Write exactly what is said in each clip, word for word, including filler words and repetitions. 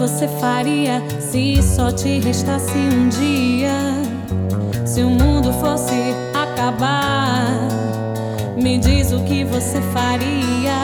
você faria se só te restasse um dia? Se o mundo fosse acabar, me diz o que você faria.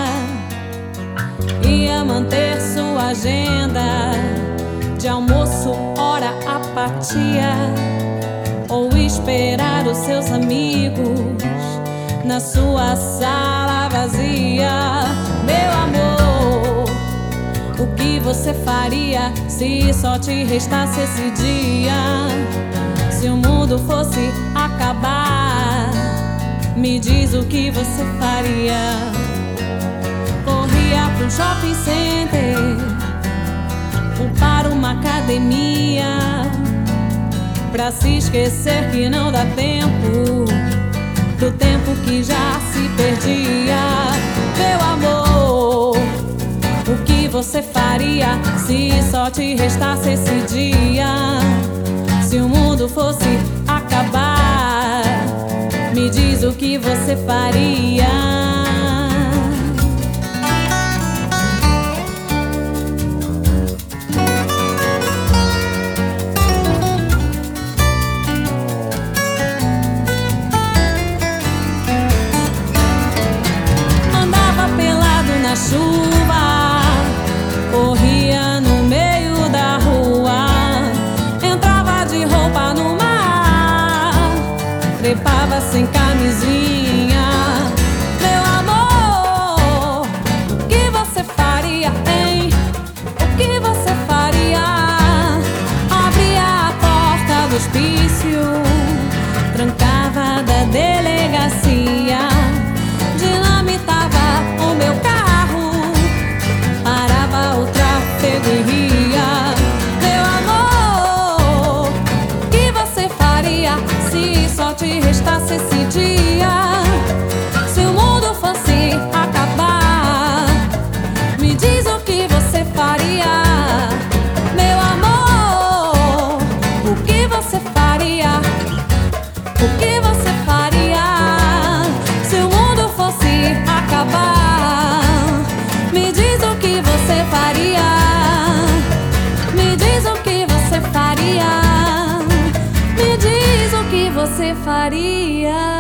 Ia manter sua agenda de almoço, hora, apatia, ou esperar os seus amigos na sua sala vazia? Meu amor, o que você faria se só te restasse esse dia? Se o mundo fosse acabar, me diz o que você faria. Corria para um shopping center ou para uma academia, pra se esquecer que não dá tempo do tempo que já se perdia. Meu amor, o que você faria se só te restasse esse dia? Se o mundo fosse acabar, me diz o que você faria. Na chuva, corria no meio da rua, entrava de roupa no mar, trepava sem camisinha. Meu amor, o que você faria, hein? O que você faria? Abria a porta do hospício, trancava da delegacia, dinamitava o meu carro, e ria. Meu amor, o que você faria se só te restasse esse dia? Se o mundo fosse acabar, me diz o que você faria. Meu amor, o que você faria? O que você faria se o mundo fosse acabar? Me diz o que você faria. Você faria?